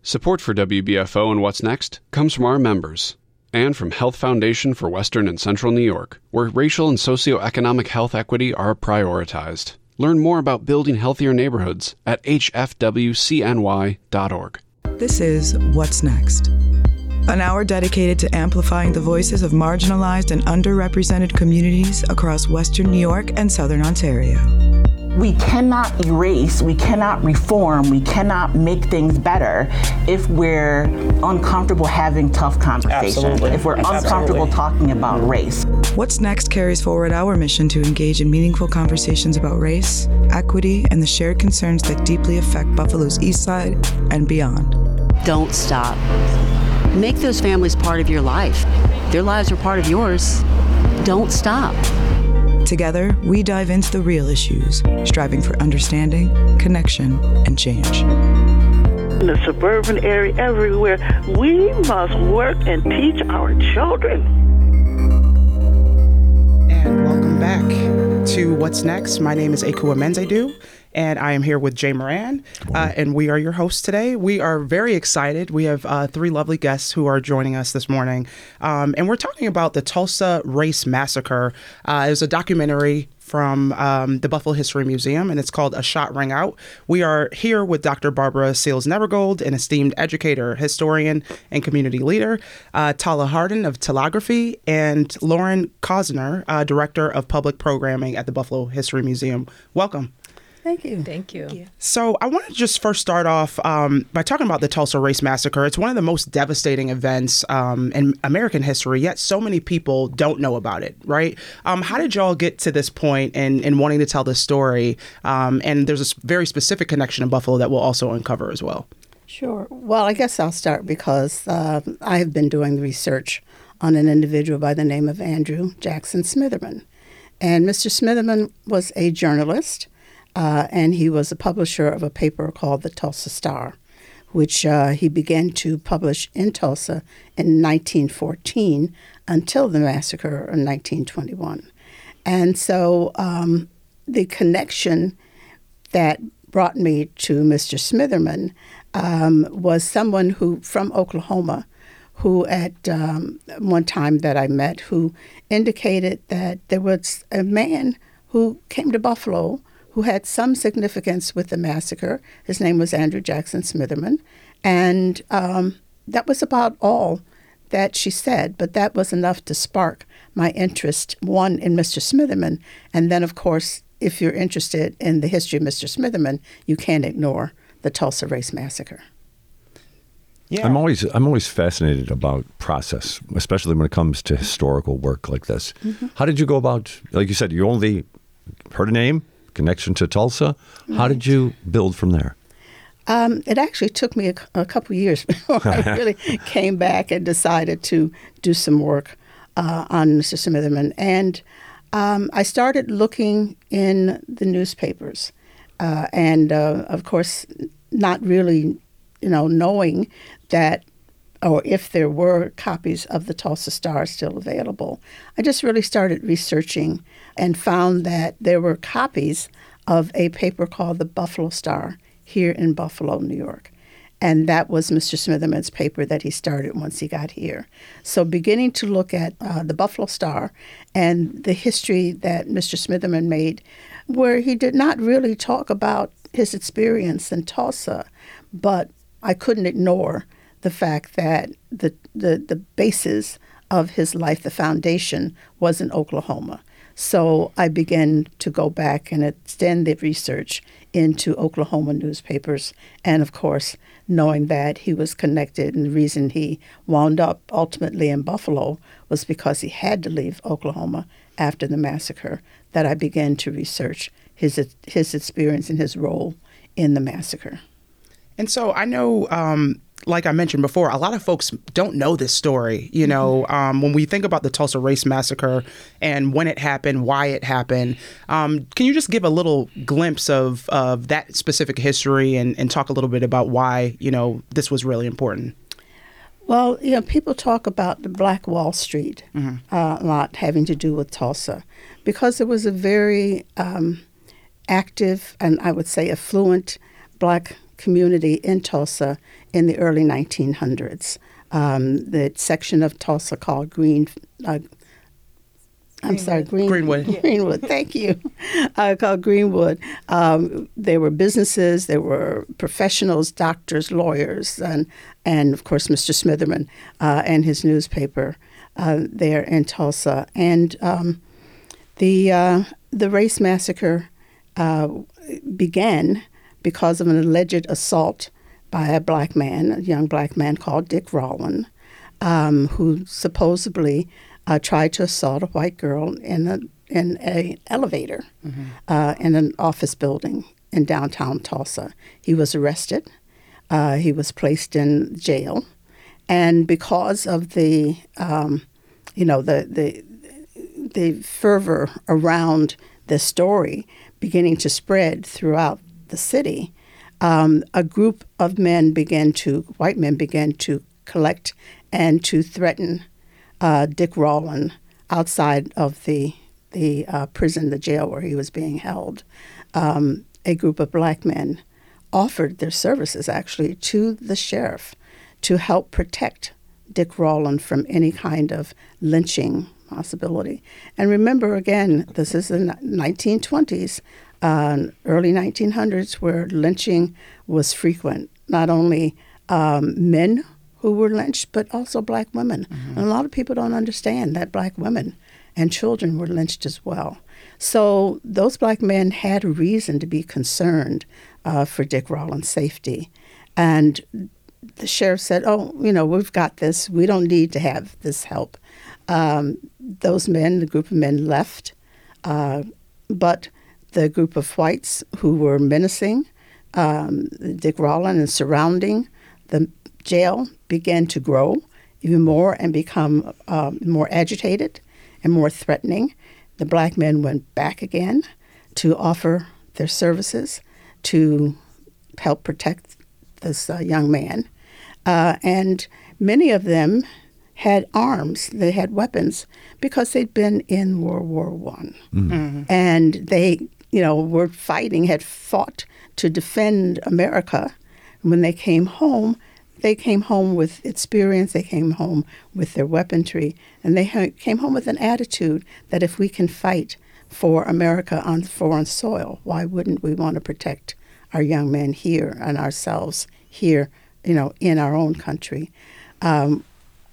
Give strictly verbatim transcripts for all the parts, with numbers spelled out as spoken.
Support for W B F O and What's Next comes from our members and from Health Foundation for Western and Central New York, where racial and socioeconomic health equity are prioritized. Learn more about building healthier neighborhoods at h f w c n y dot org. This is What's Next, an hour dedicated to amplifying the voices of marginalized and underrepresented communities across Western New York and Southern Ontario. We cannot erase, we cannot reform, we cannot make things better if we're uncomfortable having tough conversations, Absolutely. if we're Absolutely. uncomfortable talking about race. What's Next carries forward our mission to engage in meaningful conversations about race, equity, and the shared concerns that deeply affect Buffalo's East Side and beyond. Don't stop. Make those families part of your life. Their lives are part of yours. Don't stop. Together, we dive into the real issues, striving for understanding, connection, and change. In the suburban area, everywhere, we must work and teach our children. And welcome back to What's Next. My name is Akua Menzedu, and I am here with Jay Moran, uh, and we are your hosts today. We are very excited. We have uh, three lovely guests who are joining us this morning, um, and we're talking about the Tulsa Race Massacre. Uh, it was a documentary from um, the Buffalo History Museum, and it's called A Shot Rang Out. We are here with Doctor Barbara Seals-Nevergold, an esteemed educator, historian, and community leader, uh, Tala Hardin of Telegraphy, and Lauren Cosner, uh, Director of Public Programming at the Buffalo History Museum. Welcome. Thank you. Thank you. Thank you. So I want to just first start off um, by talking about the Tulsa Race Massacre. It's one of the most devastating events um, in American history, yet so many people don't know about it, right? Um, how did y'all get to this point in, in wanting to tell this story? Um, and there's a very specific connection in Buffalo that we'll also uncover as well. Sure. Well, I guess I'll start because uh, I have been doing the research on an individual by the name of Andrew Jackson Smitherman. And Mister Smitherman was a journalist. Uh, and he was a publisher of a paper called the Tulsa Star, which uh, he began to publish in Tulsa in nineteen fourteen until the massacre in nineteen twenty-one. And so um, the connection that brought me to Mister Smitherman um, was someone who from Oklahoma who at um, one time that I met who indicated that there was a man who came to Buffalo who had some significance with the massacre. His name was Andrew Jackson Smitherman. And um, that was about all that she said, but that was enough to spark my interest, one, in Mister Smitherman, and then, of course, if you're interested in the history of Mister Smitherman, you can't ignore the Tulsa Race Massacre. Yeah. I'm always I'm always fascinated about process, especially when it comes to historical work like this. Mm-hmm. How did you go about, like you said, you only heard a name, connection to Tulsa. Right. How did you build from there? Um, it actually took me a, a couple years before I really came back and decided to do some work uh, on Mister Smitherman. And um, I started looking in the newspapers uh, and, uh, of course, not really, you know, knowing that or if there were copies of the Tulsa Star still available. I just really started researching and found that there were copies of a paper called the Buffalo Star here in Buffalo, New York. And that was Mister Smitherman's paper that he started once he got here. So beginning to look at uh, the Buffalo Star and the history that Mister Smitherman made, where he did not really talk about his experience in Tulsa, but I couldn't ignore the fact that the, the, the basis of his life, the foundation, was in Oklahoma. So I began to go back and extend the research into Oklahoma newspapers. And of course, knowing that he was connected, and the reason he wound up ultimately in Buffalo was because he had to leave Oklahoma after the massacre, that I began to research his his experience and his role in the massacre. And so I know, um, like I mentioned before, a lot of folks don't know this story. You know, um, when we think about the Tulsa Race Massacre and when it happened, why it happened, um, can you just give a little glimpse of, of that specific history and, and talk a little bit about why, you know, this was really important? Well, you know, people talk about the Black Wall Street mm-hmm. uh, a lot having to do with Tulsa because it was a very um, active and I would say affluent Black community in Tulsa in the early nineteen hundreds. Um, the section of Tulsa called Green, uh, I'm sorry, Green, Greenwood. Greenwood, thank you, uh, called Greenwood. Um, there were businesses, there were professionals, doctors, lawyers, and, and of course, Mister Smitherman uh, and his newspaper uh, there in Tulsa. And um, the, uh, the race massacre uh, began because of an alleged assault by a black man, a young black man called Dick Rawlin, um, who supposedly uh, tried to assault a white girl in a in a elevator mm-hmm. uh, in an office building in downtown Tulsa. He was arrested. Uh, he was placed in jail, and because of the um, you know the the the fervor around the story beginning to spread throughout the city. Um, a group of men began to, white men began to collect and to threaten uh, Dick Rawlin outside of the the uh, prison, the jail where he was being held. Um, a group of black men offered their services actually to the sheriff to help protect Dick Rawlin from any kind of lynching possibility. And remember, again, this is the nineteen twenties. Uh, early nineteen hundreds, where lynching was frequent, not only um, men who were lynched, but also black women. Mm-hmm. And a lot of people don't understand that black women and children were lynched as well. So those black men had a reason to be concerned uh, for Dick Rawlin's safety. And the sheriff said, oh, you know, we've got this. We don't need to have this help. Um, those men, the group of men left, uh, but the group of whites who were menacing um, Dick Rawlin and surrounding the jail began to grow even more and become um, more agitated and more threatening. The black men went back again to offer their services to help protect this uh, young man. Uh, and many of them had arms, they had weapons, because they'd been in World War One. Mm. Mm-hmm. And they you know, were fighting, had fought to defend America. When they came home, they came home with experience, they came home with their weaponry, and they ha- came home with an attitude that if we can fight for America on foreign soil, why wouldn't we want to protect our young men here and ourselves here, you know, in our own country? Um,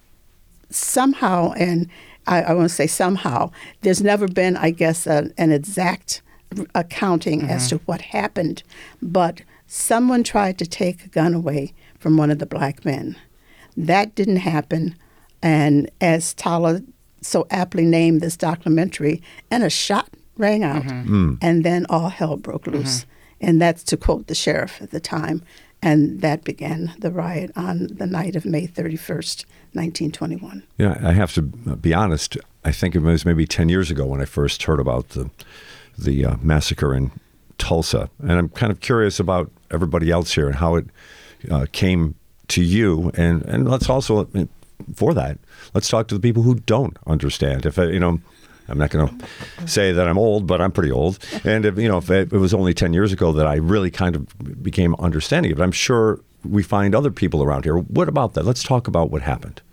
somehow, and I, I want to say somehow, there's never been, I guess, a, an exact accounting mm-hmm. as to what happened, but someone tried to take a gun away from one of the black men. That didn't happen, and as Tala so aptly named this documentary, and a shot rang out, mm-hmm. mm. and then all hell broke loose. Mm-hmm. And that's to quote the sheriff at the time, and that began the riot on the night of May thirty-first, nineteen twenty-one. Yeah, I have to be honest, I think it was maybe ten years ago when I first heard about the the uh, massacre in Tulsa. And I'm kind of curious about everybody else here and how it uh, came to you. And, and let's also, for that, let's talk to the people who don't understand. If, I, you know, I'm not going to say that I'm old, but I'm pretty old. And, if, you know, if it, it was only ten years ago that I really kind of became understanding of it, I'm sure we find other people around here. What about that? Let's talk about what happened.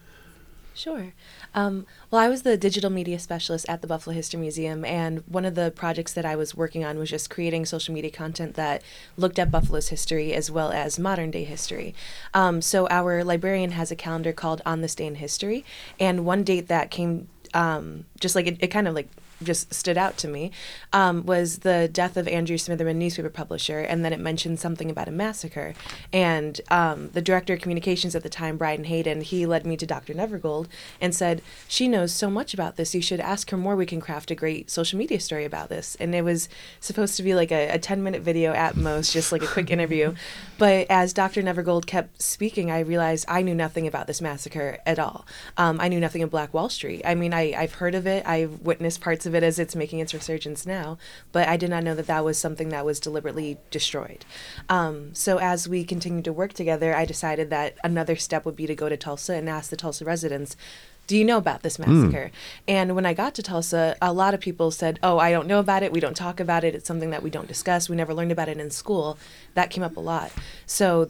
Sure. Um, well, I was the digital media specialist at the Buffalo History Museum, and one of the projects that I was working on was just creating social media content that looked at Buffalo's history as well as modern day history. Um, so our librarian has a calendar called On This Day in History, and one date that came um, just like it, it kind of like just stood out to me um, was the death of Andrew Smitherman, newspaper publisher, and then it mentioned something about a massacre. And um, the director of communications at the time, Brian Hayden, he led me to Doctor Nevergold and said, she knows so much about this, you should ask her more, we can craft a great social media story about this. And it was supposed to be like a, a ten minute video at most, just like a quick interview. But as Doctor Nevergold kept speaking, I realized I knew nothing about this massacre at all. Um, I knew nothing of Black Wall Street. I mean, I, I've heard of it, I've witnessed parts of it as it's making its resurgence now, but I did not know that that was something that was deliberately destroyed. Um, so as we continued to work together, I decided that another step would be to go to Tulsa and ask the Tulsa residents, do you know about this massacre? Mm. And when I got to Tulsa, a lot of people said, oh, I don't know about it. We don't talk about it. It's something that we don't discuss. We never learned about it in school. That came up a lot. So that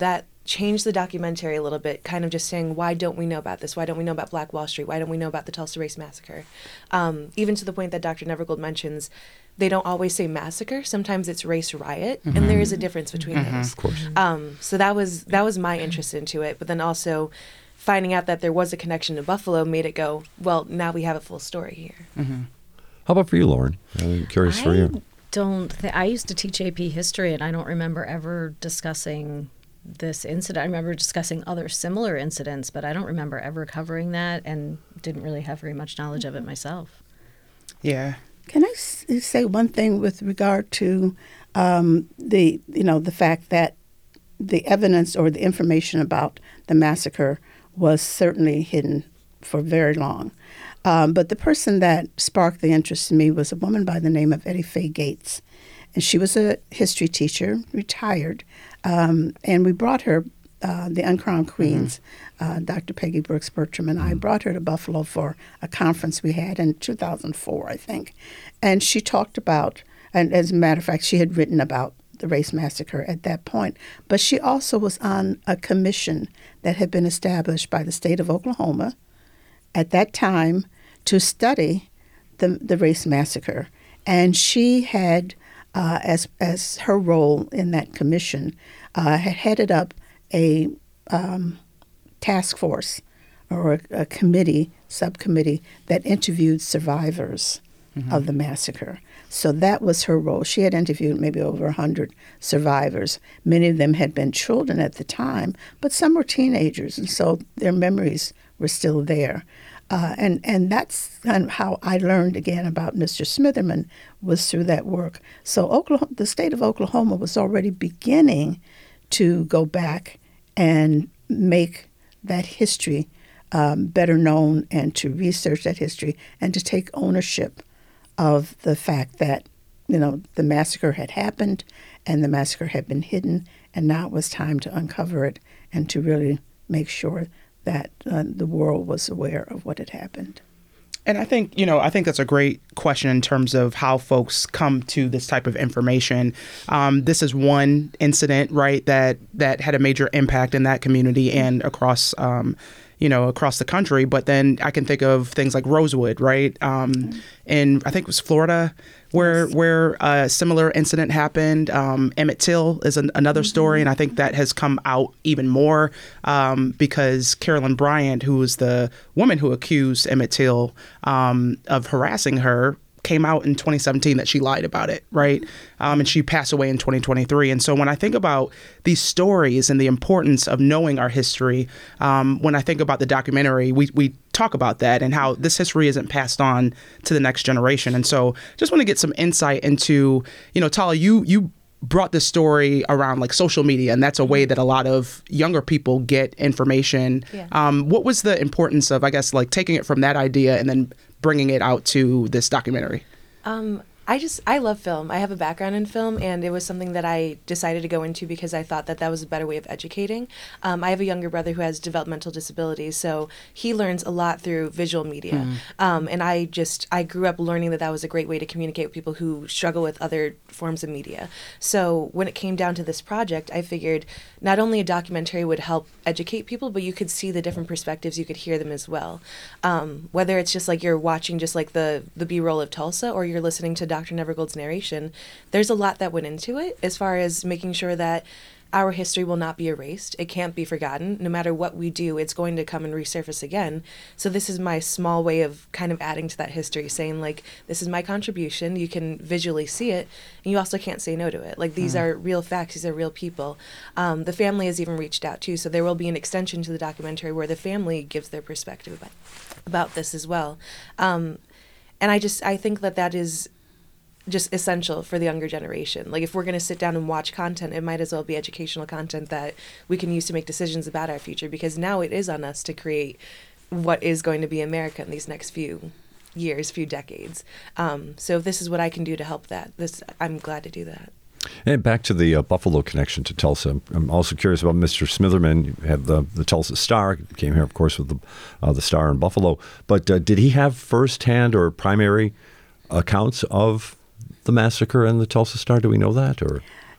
changed the documentary a little bit, kind of just saying, why don't we know about this? Why don't we know about Black Wall Street? Why don't we know about the Tulsa Race Massacre? Um, even to the point that Doctor Nevergold mentions, they don't always say massacre. Sometimes it's race riot, mm-hmm. and there is a difference between mm-hmm. those. Of course. Um, so that was that was my interest into it. But then also finding out that there was a connection to Buffalo made it go, well, now we have a full story here. Mm-hmm. How about for you, Lauren? I'm curious I for you. Don't th- I used to teach A P history, and I don't remember ever discussing this incident. I remember discussing other similar incidents, but I don't remember ever covering that, and didn't really have very much knowledge of it myself. Yeah. Can I s- say one thing with regard to um, the, you know, the fact that the evidence or the information about the massacre was certainly hidden for very long. Um, but the person that sparked the interest in me was a woman by the name of Eddie Faye Gates. And she was a history teacher, retired. Um, and we brought her, uh, the Uncrowned Queens, mm-hmm. uh, Doctor Peggy Brooks Bertram, and I brought her to Buffalo for a conference we had in two thousand four, I think. And she talked about, and as a matter of fact, she had written about the race massacre at that point. But she also was on a commission that had been established by the state of Oklahoma at that time to study the the race massacre. And she had, uh, as as her role in that commission, uh, had headed up a um, task force or a, a committee, subcommittee, that interviewed survivors mm-hmm. of the massacre. So that was her role. She had interviewed maybe over one hundred survivors. Many of them had been children at the time, but some were teenagers, and so their memories were still there. Uh, and, and that's kind of how I learned again about Mister Smitherman, was through that work. So Oklahoma, the state of Oklahoma was already beginning to go back and make that history um, better known, and to research that history, and to take ownership of the fact that, you know, the massacre had happened and the massacre had been hidden, and now it was time to uncover it and to really make sure that uh, the world was aware of what had happened. And I think, you know, I think that's a great question in terms of how folks come to this type of information. Um, this is one incident, right, that that had a major impact in that community and across, um, you know, across the country. But then I can think of things like Rosewood, right, um, mm-hmm. in I think it was Florida, where yes. where a similar incident happened. Um, Emmett Till is an, another mm-hmm. story, and I think that has come out even more um, because Carolyn Bryant, who was the woman who accused Emmett Till um, of harassing her, came out in twenty seventeen that she lied about it, right? Um, and she passed away in twenty twenty-three. And so when I think about these stories and the importance of knowing our history, um, when I think about the documentary, we we talk about that and how this history isn't passed on to the next generation. And so just want to get some insight into, you know, Tala, you you brought this story around like social media, and that's a way that a lot of younger people get information. Yeah. Um, what was the importance of, I guess, like taking it from that idea and then bringing it out to this documentary? Um, I just, I love film. I have a background in film, and it was something that I decided to go into because I thought that that was a better way of educating. Um, I have a younger brother who has developmental disabilities, so he learns a lot through visual media. Mm. Um, and I just, I grew up learning that that was a great way to communicate with people who struggle with other forms of media. So when it came down to this project, I figured not only a documentary would help educate people, but you could see the different perspectives, you could hear them as well. Um, whether it's just like you're watching just like the, the B-roll of Tulsa, or you're listening to Doctor Nevergold's narration, there's a lot that went into it as far as making sure that our history will not be erased. It can't be forgotten. No matter what we do, it's going to come and resurface again. So this is my small way of kind of adding to that history, saying like, this is my contribution. You can visually see it, and you also can't say no to it. Like, these mm. are real facts. These are real people. Um, the family has even reached out too, so there will be an extension to the documentary where the family gives their perspective about, about this as well. Um, and I just, I think that that is just essential for the younger generation. Like, if we're going to sit down and watch content, it might as well be educational content that we can use to make decisions about our future, because now it is on us to create what is going to be America in these next few years, few decades. Um, so if this is what I can do to help that, this, I'm glad to do that. And back to the uh, Buffalo connection to Tulsa, I'm also curious about Mister Smitherman. You have the, the Tulsa Star, came here, of course, with the, uh, the Star in Buffalo. But uh, did he have firsthand or primary accounts of the massacre and the Tulsa Star? Do we know that? Or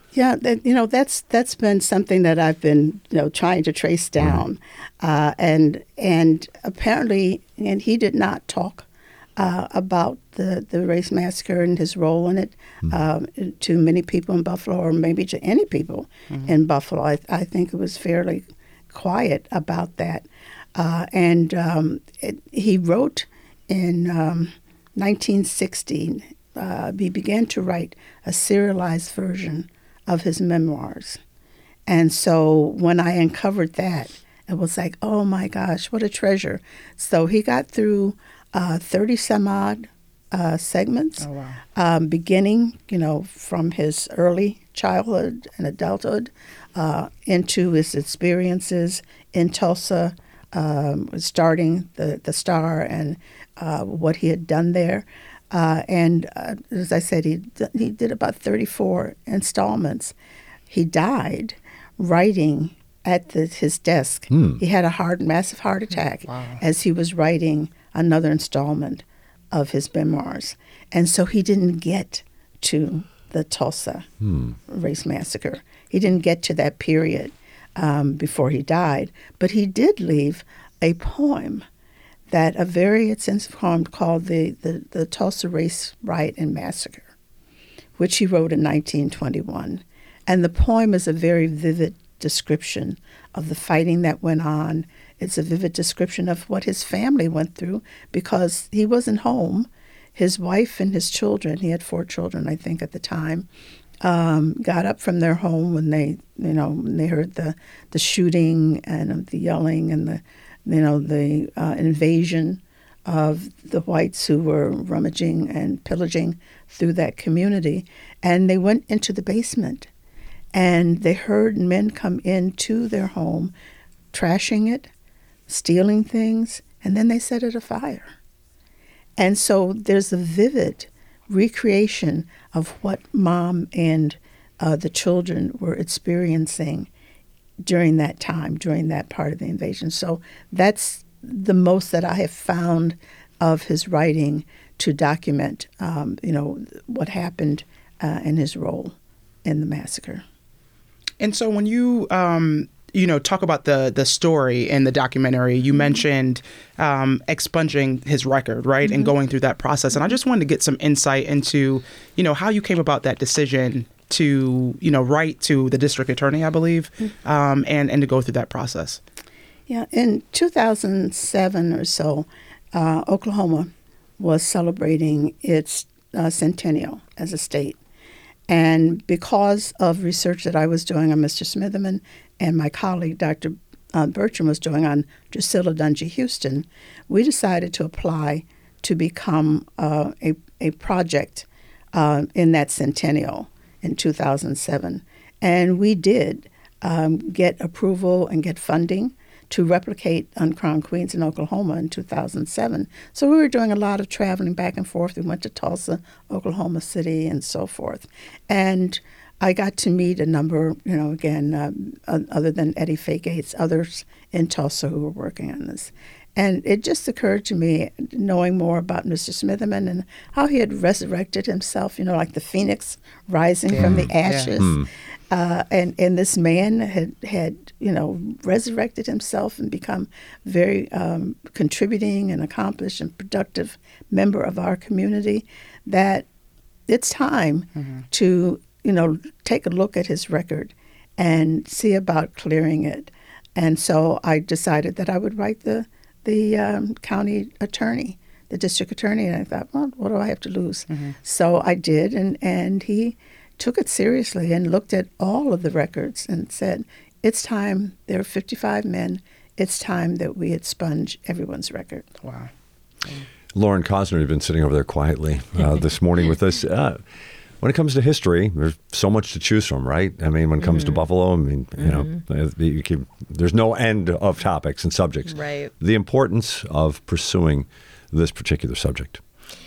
Yeah, that, you know, that's that's been something that I've been, you know, trying to trace down, mm-hmm. uh, and and apparently, and he did not talk uh, about the, the race massacre and his role in it mm-hmm. um, to many people in Buffalo, or maybe to any people mm-hmm. in Buffalo. I, I think it was fairly quiet about that, uh, and um, it, he wrote in um, nineteen sixty. Uh, he began to write a serialized version of his memoirs. And so when I uncovered that, it was like, oh my gosh, what a treasure. So he got through uh, thirty some odd uh, segments, oh, wow. um, beginning, you know, from his early childhood and adulthood uh, into his experiences in Tulsa, um, starting the, the Star and uh, what he had done there. Uh, and uh, as I said, he he did about thirty-four installments. He died writing at the, his desk. Hmm. He had a heart, massive heart attack wow. as he was writing another installment of his memoirs. And so he didn't get to the Tulsa hmm. race massacre. He didn't get to that period um, before he died. But he did leave a poem that a very extensive poem called the, the, the Tulsa Race Riot and Massacre, which he wrote in nineteen twenty-one. And the poem is a very vivid description of the fighting that went on. It's a vivid description of what his family went through because he wasn't home. His wife and his children, he had four children, I think, at the time, um, got up from their home when they, you know, when they heard the, the shooting and the yelling and the you know, the uh, invasion of the whites who were rummaging and pillaging through that community. And they went into the basement, and they heard men come into their home, trashing it, stealing things, and then they set it afire. And so there's a vivid recreation of what mom and uh, the children were experiencing during that time, during that part of the invasion. So that's the most that I have found of his writing to document, um, you know, what happened uh, and his role in the massacre. And so when you, um, you know, talk about the the story in the documentary, you mm-hmm. mentioned um, expunging his record, right, mm-hmm. and going through that process. And I just wanted to get some insight into, you know, how you came about that decision to, you know, write to the district attorney, I believe, um, and, and to go through that process. Yeah, in two thousand seven or so, uh, Oklahoma was celebrating its uh, centennial as a state. And because of research that I was doing on Mister Smitherman and my colleague, Doctor Uh, Bertram, was doing on Drusilla Dungy Houston, we decided to apply to become uh, a, a project uh, in that centennial in two thousand seven. And we did um, get approval and get funding to replicate Uncrowned Queens in Oklahoma in two thousand seven. So we were doing a lot of traveling back and forth. We went to Tulsa, Oklahoma City, and so forth. And I got to meet a number, you know, again, uh, other than Eddie Faye Gates, others in Tulsa who were working on this. And it just occurred to me, knowing more about Mister Smitherman and how he had resurrected himself, you know, like the phoenix rising yeah. from the ashes. Yeah. Mm. Uh, and, and this man had, had, you know, resurrected himself and become very um, contributing and accomplished and productive member of our community, that it's time mm-hmm. to, you know, take a look at his record and see about clearing it. And so I decided that I would write the the um, county attorney, the district attorney, and I thought, well, what do I have to lose? Mm-hmm. So I did, and, and he took it seriously and looked at all of the records and said, it's time, there are fifty-five men, it's time that we expunge everyone's record. Wow. Lauren Cosner, you've been sitting over there quietly uh, this morning with us. Uh, when it comes to history, there's so much to choose from, right? I mean, when it comes mm-hmm. to Buffalo, I mean, you mm-hmm. know, you keep, there's no end of topics and subjects. Right. The importance of pursuing this particular subject.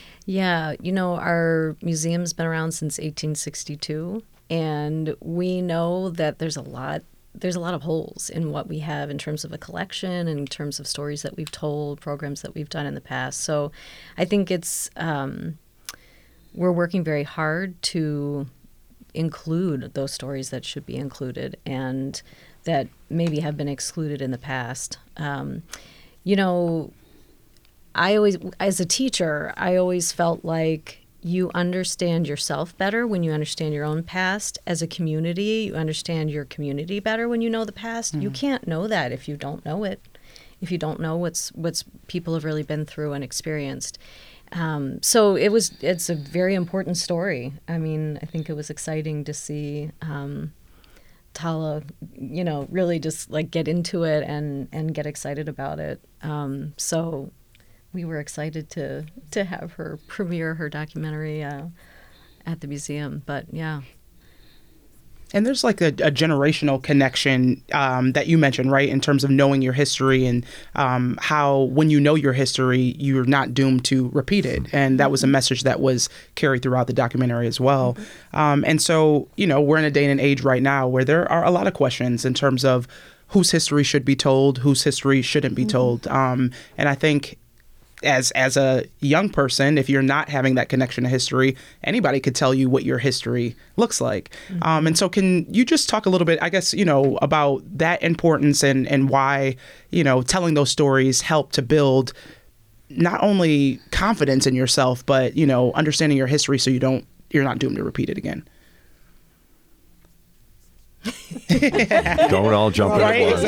Yeah, you know, our museum's been around since eighteen sixty-two, and we know that there's a lot there's a lot of holes in what we have in terms of a collection, in terms of stories that we've told, programs that we've done in the past. So I think it's um, we're working very hard to include those stories that should be included and that maybe have been excluded in the past. Um, you know, I always, as a teacher, I always felt like you understand yourself better when you understand your own past. As a community, you understand your community better when you know the past. Mm. You can't know that if you don't know it, if you don't know what's what's people have really been through and experienced. Um, so it was, it's a very important story. I mean, I think it was exciting to see um, Tala, you know, really just like get into it and, and get excited about it. Um, so we were excited to, to have her premiere her documentary uh, at the museum. But yeah. And there's like a, a generational connection um, that you mentioned, right, in terms of knowing your history and um, how when you know your history, you're not doomed to repeat it. And that was a message that was carried throughout the documentary as well. Um, and so, you know, we're in a day and age right now where there are a lot of questions in terms of whose history should be told, whose history shouldn't be told. Um, and I think As as a young person, if you're not having that connection to history, anybody could tell you what your history looks like. Mm-hmm. Um, and so can you just talk a little bit, I guess, you know, about that importance and, and why, you know, telling those stories help to build not only confidence in yourself, but, you know, understanding your history so you don't, you're not doomed to repeat it again. Don't all jump right, in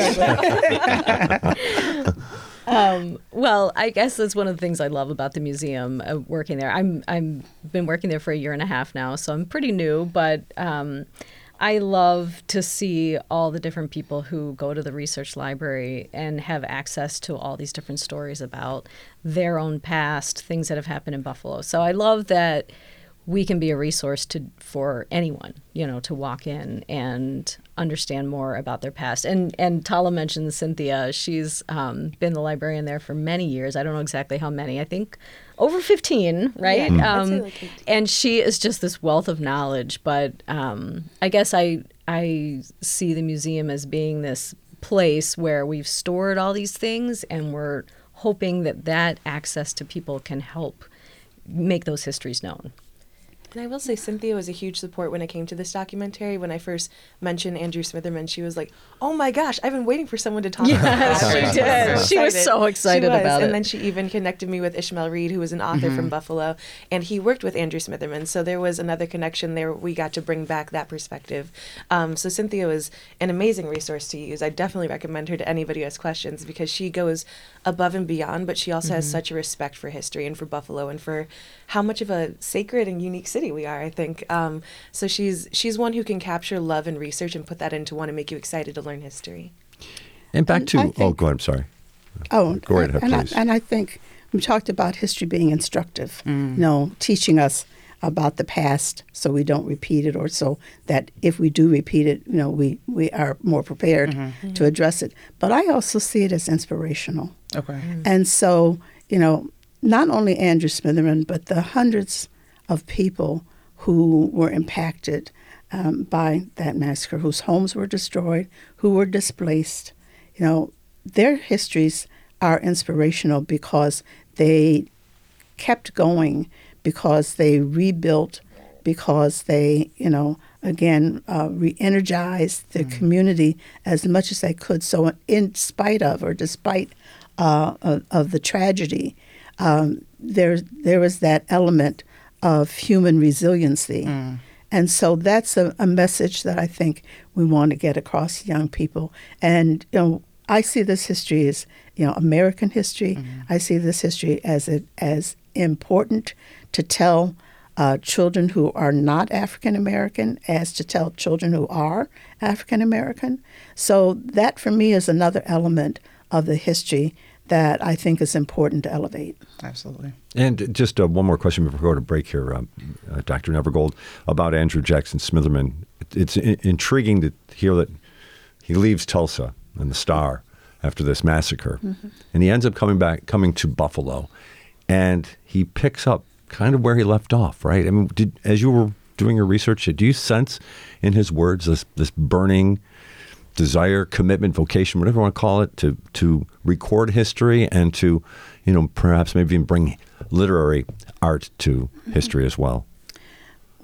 at once. exactly. Um, well, I guess that's one of the things I love about the museum, uh, working there. I'm I'm been working there for a year and a half now, so I'm pretty new, but um, I love to see all the different people who go to the research library and have access to all these different stories about their own past, things that have happened in Buffalo. So I love that we can be a resource to for anyone, you know, to walk in and understand more about their past. And and Tala mentioned Cynthia. She's um, been the librarian there for many years. I don't know exactly how many. I think over fifteen, right? Yeah, um, I'd say like eighteen. And she is just this wealth of knowledge. But um, I guess I I see the museum as being this place where we've stored all these things, and we're hoping that that access to people can help make those histories known. And I will say Cynthia was a huge support when it came to this documentary. When I first mentioned Andrew Smitherman, she was like, oh my gosh, I've been waiting for someone to talk yes, about that. she did. She was so excited she was. about and it. And then she even connected me with Ishmael Reed, who was an author mm-hmm. from Buffalo, and he worked with Andrew Smitherman. So there was another connection there. We got to bring back that perspective. Um, so Cynthia was an amazing resource to use. I definitely recommend her to anybody who has questions because she goes above and beyond, but she also mm-hmm. has such a respect for history and for Buffalo and for how much of a sacred and unique city we are, I think. Um, so she's she's one who can capture love and research and put that into one and make you excited to learn history. And back And to, I think- oh, go ahead, I'm sorry. Oh, Go right ahead, and please. I, and I think we talked about history being instructive, you know, teaching us about the past so we don't repeat it, or so that if we do repeat it, you know, we, we are more prepared Mm-hmm. to address it. But I also see it as inspirational. Okay. And so, you know, not only Andrew Smitherman, but the hundreds of people who were impacted um, by that massacre, whose homes were destroyed, who were displaced, you know, their histories are inspirational because they kept going, because they rebuilt, because they, you know, again, uh, re-energized the mm. community as much as they could. So in spite of or despite uh, of, of the tragedy, um, there, there was that element of human resiliency. Mm. And so that's a, a message that I think we want to get across to young people. And, you know, I see this history as, you know, American history. Mm-hmm. I see this history as a, as important to tell uh, children who are not African American as to tell children who are African American. So that, for me, is another element of the history that I think is important to elevate. Absolutely. And just uh, one more question before we go to break here, um, uh, Doctor Nevergold, about Andrew Jackson Smitherman. It's I- intriguing to hear that he leaves Tulsa and the Star after this massacre, mm-hmm. and he ends up coming back, coming to Buffalo, and he picks up kind of where he left off, right? I mean, did, as you were doing your research, do you sense in his words this this burning desire, commitment, vocation, whatever you want to call it, to to record history and to, you know, perhaps maybe even bring literary art to mm-hmm. history as well?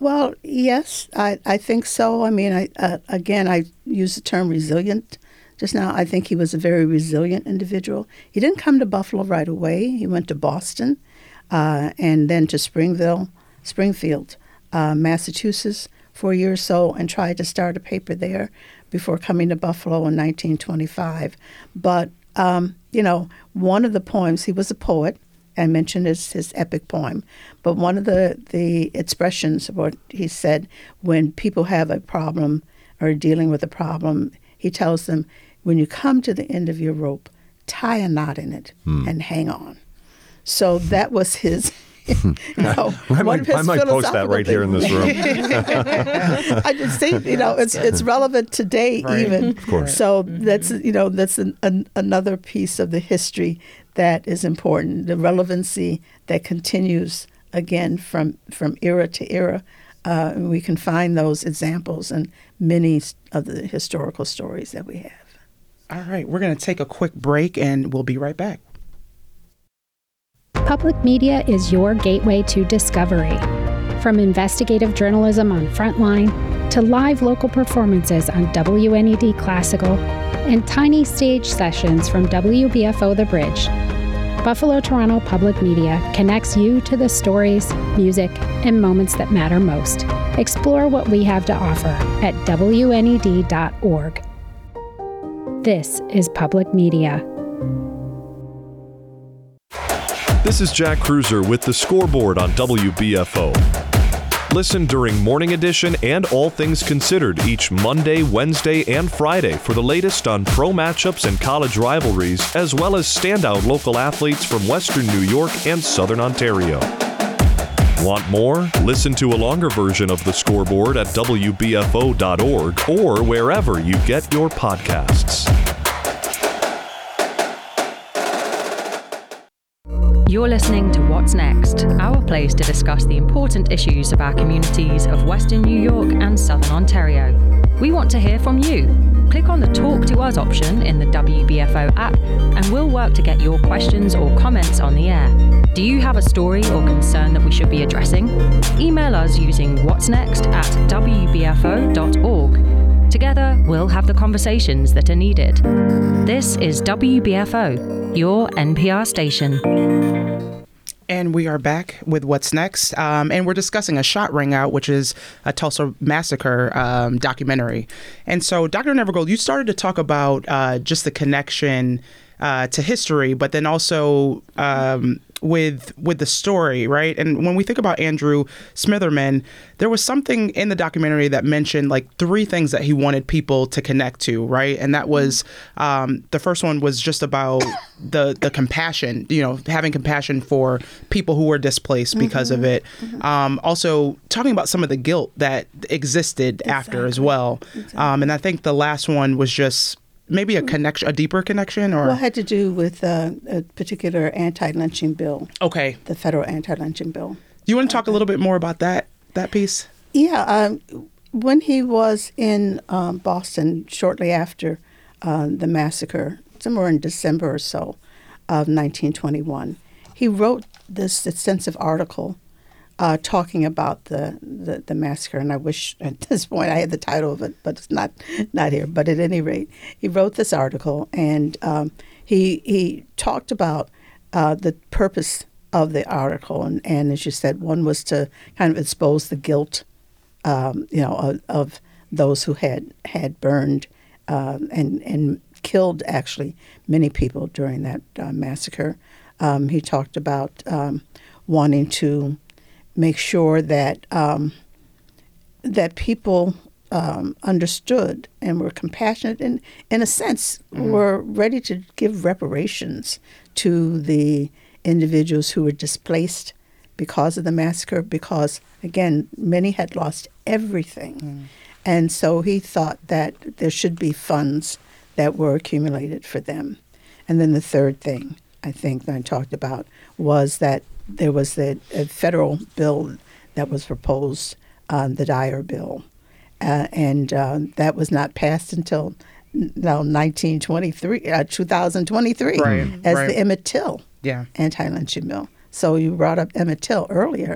Well, yes, I, I think so. I mean, I uh, again, I use the term resilient just now. I think he was a very resilient individual. He didn't come to Buffalo right away. He went to Boston uh, and then to Springville, Springfield, uh, Massachusetts for a year or so and tried to start a paper there before coming to Buffalo in nineteen twenty-five. But, um, you know, one of the poems, he was a poet. I mentioned his, his epic poem. But one of the, the expressions of what he said when people have a problem or are dealing with a problem, he tells them, when you come to the end of your rope, tie a knot in it hmm. and hang on. So that was his... You know, I might, I might post that right things. Here in this room. I just think, you know, it's it's relevant today right. even. Of course. So that's, you know, that's an, an, another piece of the history that is important, the relevancy that continues, again, from, from era to era. Uh, and we can find those examples in many of the historical stories that we have. All right, we're going to take a quick break, and we'll be right back. Public media is your gateway to discovery. From investigative journalism on Frontline to live local performances on W N E D Classical and tiny stage sessions from W B F O The Bridge, Buffalo Toronto Public Media connects you to the stories, music, and moments that matter most. Explore what we have to offer at W N E D dot org. This is Public Media. This is Jack Cruiser with the Scoreboard on W B F O. Listen during Morning Edition and All Things Considered each Monday, Wednesday, and Friday for the latest on pro matchups and college rivalries, as well as standout local athletes from Western New York and Southern Ontario. Want more? Listen to a longer version of the Scoreboard at W B F O dot org or wherever you get your podcasts. You're listening to What's Next, our place to discuss the important issues of our communities of Western New York and Southern Ontario. We want to hear from you. Click on the Talk to Us option in the W B F O app, and we'll work to get your questions or comments on the air. Do you have a story or concern that we should be addressing? Email us using whatsnext at W B F O dot org. Together, we'll have the conversations that are needed. This is W B F O, your N P R station. And we are back with What's Next. Um, and we're discussing A Shot Rang Out, which is a Tulsa Massacre um, documentary. And so, Doctor Nevergold, you started to talk about uh, just the connection uh, to history, but then also um, with with the story, right? And when we think about Andrew Smitherman, there was something in the documentary that mentioned like three things that he wanted people to connect to, right? And that was um, the first one was just about the the compassion, you know, having compassion for people who were displaced because mm-hmm. of it. Mm-hmm. Um, also talking about some of the guilt that existed exactly. after as well. Exactly. Um, and I think the last one was just maybe a connection, a deeper connection, or well, it had to do with uh, a particular anti-lynching bill. Okay, the federal anti-lynching bill. You want to talk a little bit more about that that piece? Yeah, um, when he was in um, Boston shortly after uh, the massacre, somewhere in December or so of nineteen twenty-one, he wrote this extensive article uh, talking about the, the, the massacre. And I wish at this point I had the title of it, but it's not not here. But at any rate, he wrote this article, and um, he he talked about uh, the purpose of the article. And, and as you said, one was to kind of expose the guilt, um, you know, of, of those who had had burned um, and and killed actually many people during that uh, massacre. Um, he talked about um, wanting to make sure that um, that people um, understood and were compassionate and, in a sense, mm-hmm. were ready to give reparations to the individuals who were displaced because of the massacre, because, again, many had lost everything. Mm. And so he thought that there should be funds that were accumulated for them. And then the third thing I think that I talked about was that there was the a federal bill that was proposed, um, the Dyer bill, uh, and uh, that was not passed until no nineteen twenty-three, uh, two thousand twenty-three, right, as right. the Emmett Till yeah. anti-lynching bill. So you brought up Emmett Till earlier.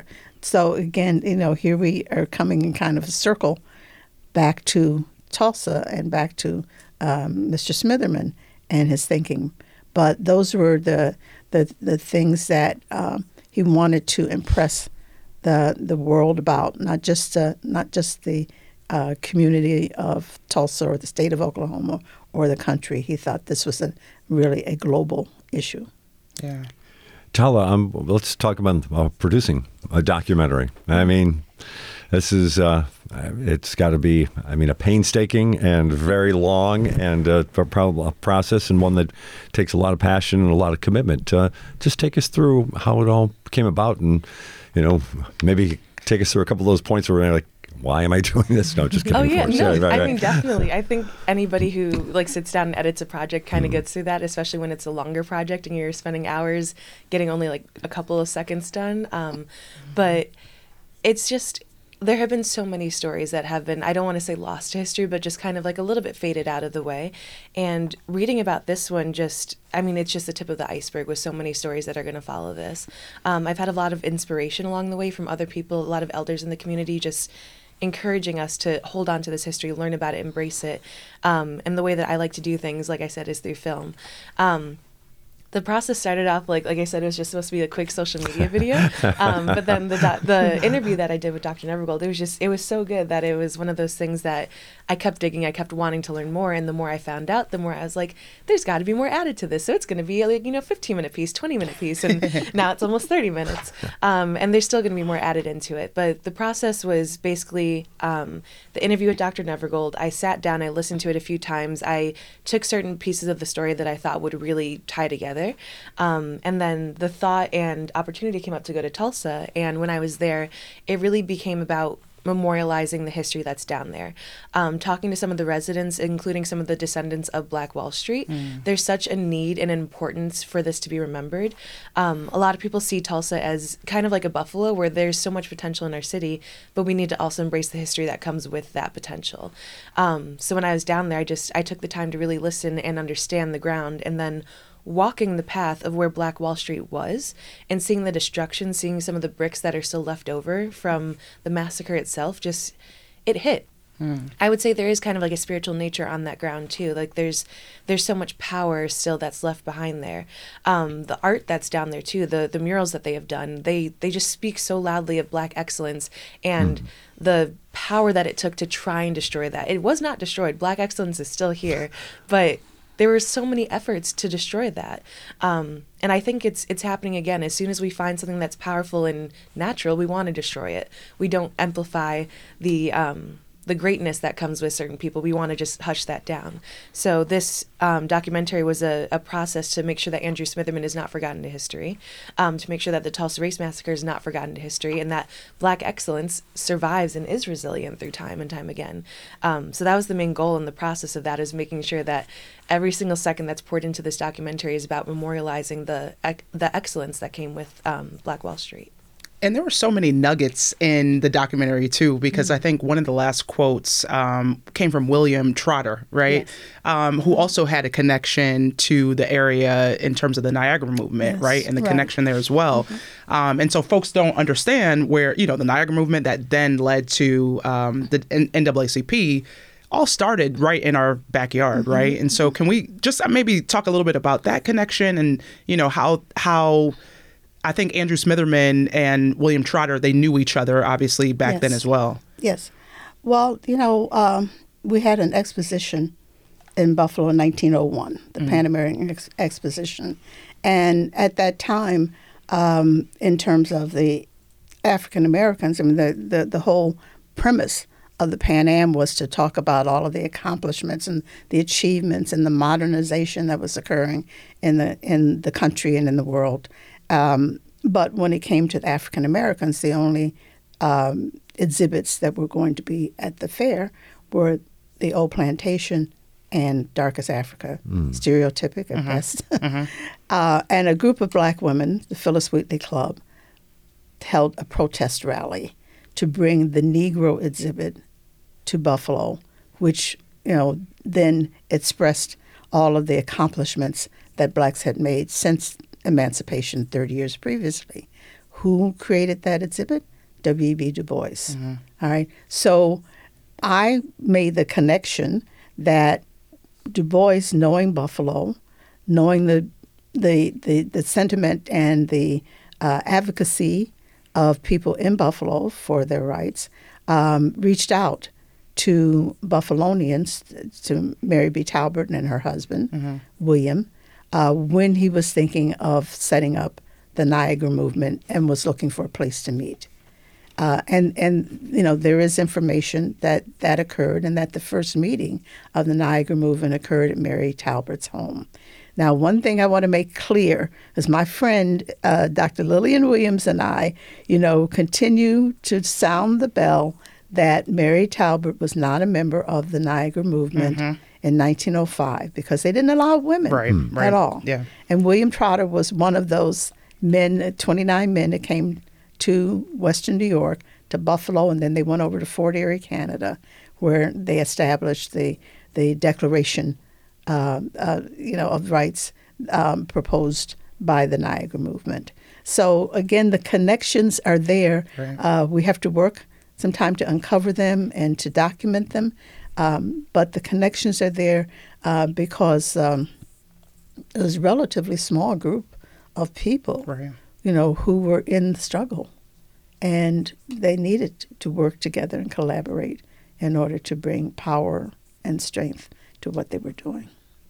so again, you know, here we are coming in kind of a circle back to Tulsa and back to um, Mister Smitherman and his thinking. But those were the the, the things that um, he wanted to impress the the world about, not just uh, not just the uh, community of Tulsa or the state of Oklahoma or the country. He thought this was a really a global issue. Yeah. Tala, um, let's talk about uh, producing a documentary. I mean, this is, uh, it's got to be, I mean, a painstaking and very long and uh, probably a process, and one that takes a lot of passion and a lot of commitment. Uh, just take us through how it all came about, and, you know, maybe take us through a couple of those points where we're like, why am I doing this? No, just kidding. Oh yeah, of course. no, Yeah, right, I right. mean definitely. I think anybody who like sits down and edits a project kind of gets through that, especially when it's a longer project and you're spending hours getting only like a couple of seconds done. Um, but it's just, there have been so many stories that have been, I don't want to say lost to history, but just kind of like a little bit faded out of the way. And reading about this one just, I mean, it's just the tip of the iceberg with so many stories that are going to follow this. Um, I've had a lot of inspiration along the way from other people, a lot of elders in the community just encouraging us to hold on to this history, learn about it, embrace it. Um, and the way that I like to do things, like I said, is through film. Um, the process started off like, like I said, it was just supposed to be a quick social media video. Um, but then the doc- the interview that I did with Doctor Nevergold, it was just, it was so good that it was one of those things that I kept digging, I kept wanting to learn more. And the more I found out, the more I was like, there's got to be more added to this. So it's going to be like, you know, fifteen minute piece, twenty minute piece. And now it's almost thirty minutes. Um, and there's still going to be more added into it. But the process was basically um, the interview with Doctor Nevergold. I sat down, I listened to it a few times. I took certain pieces of the story that I thought would really tie together. Um, and then the thought and opportunity came up to go to Tulsa. And when I was there, it really became about memorializing the history that's down there. Um, talking to some of the residents, including some of the descendants of Black Wall Street, mm. there's such a need and importance for this to be remembered. Um, a lot of people see Tulsa as kind of like a Buffalo, where there's so much potential in our city, but we need to also embrace the history that comes with that potential. Um, so when I was down there, I just, I took the time to really listen and understand the ground, and then walking the path of where Black Wall Street was and seeing the destruction, seeing some of the bricks that are still left over from the massacre itself, just, it hit. Mm. I would say there is kind of like a spiritual nature on that ground too. Like there's there's so much power still that's left behind there. Um, the art that's down there too, the the murals that they have done, they they just speak so loudly of Black excellence and mm. the power that it took to try and destroy that. It was not destroyed. Black excellence is still here, but there were so many efforts to destroy that. Um, and I think it's it's happening again. As soon as we find something that's powerful and natural, we want to destroy it. We don't amplify the um, the greatness that comes with certain people. We want to just hush that down. So this um, documentary was a, a process to make sure that Andrew Smitherman is not forgotten to history, um, to make sure that the Tulsa Race Massacre is not forgotten to history, and that Black excellence survives and is resilient through time and time again. Um, so that was the main goal in the process of that, is making sure that every single second that's poured into this documentary is about memorializing the the excellence that came with um, Black Wall Street. And there were so many nuggets in the documentary, too, because mm-hmm. I think one of the last quotes um, came from William Trotter, right, yes. um, who also had a connection to the area in terms of the Niagara movement, yes. right, and the right. connection there as well. Mm-hmm. Um, and so folks don't understand where, you know, the Niagara movement that then led to um, the N double A C P all started right in our backyard, mm-hmm. right? And so can we just maybe talk a little bit about that connection and, you know, how how... I think Andrew Smitherman and William Trotter, they knew each other, obviously, back yes. then as well. Yes. Well, you know, um, we had an exposition in Buffalo in nineteen oh one, the mm-hmm. Pan American Ex- Exposition. And at that time, um, in terms of the African Americans, I mean, the, the, the whole premise of the Pan Am was to talk about all of the accomplishments and the achievements and the modernization that was occurring in the in the country and in the world. Um, but when it came to the African Americans, the only um, exhibits that were going to be at the fair were the old plantation and Darkest Africa, mm. stereotypic at mm-hmm. best. mm-hmm. uh, and a group of Black women, the Phyllis Wheatley Club, held a protest rally to bring the Negro exhibit to Buffalo, which, you know, then expressed all of the accomplishments that Blacks had made since emancipation thirty years previously. Who created that exhibit? W E B Du Bois. Mm-hmm. All right. So I made the connection that Du Bois, knowing Buffalo, knowing the the the, the sentiment and the uh, advocacy of people in Buffalo for their rights, um, reached out to Buffalonians, to Mary B. Talbert and her husband, mm-hmm. William, uh, when he was thinking of setting up the Niagara Movement and was looking for a place to meet. Uh, and, and, you know, there is information that that occurred and that the first meeting of the Niagara Movement occurred at Mary Talbert's home. Now, one thing I want to make clear is my friend, uh, Doctor Lillian Williams, and I, you know, continue to sound the bell that Mary Talbert was not a member of the Niagara Movement mm-hmm. in nineteen oh five because they didn't allow women right, at right. all. Yeah. And William Trotter was one of those men, twenty-nine men that came to Western New York, to Buffalo, and then they went over to Fort Erie, Canada, where they established the the Declaration, uh, uh, you know, of Rights um, proposed by the Niagara Movement. So again, the connections are there. Right. Uh, we have to work some time to uncover them and to document them, um, but the connections are there uh, because um, it was a relatively small group of people, right. you know, who were in the struggle, and they needed to work together and collaborate in order to bring power and strength to what they were doing.